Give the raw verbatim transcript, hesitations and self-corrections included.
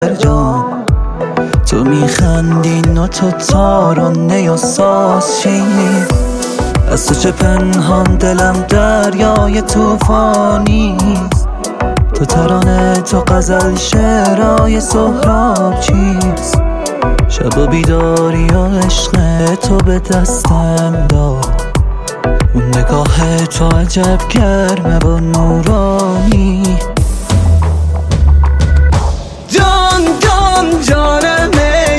جان تو میخندی و تو تارانه یا سازشی، از تو چه پنهان دلم دریای توفانیست. تو ترانه تو غزل شعرهای سهراب چیست؟ شب و بیداری و عشق تو به دستم داد، اون نگاه تو عجب گرمه و نورانی.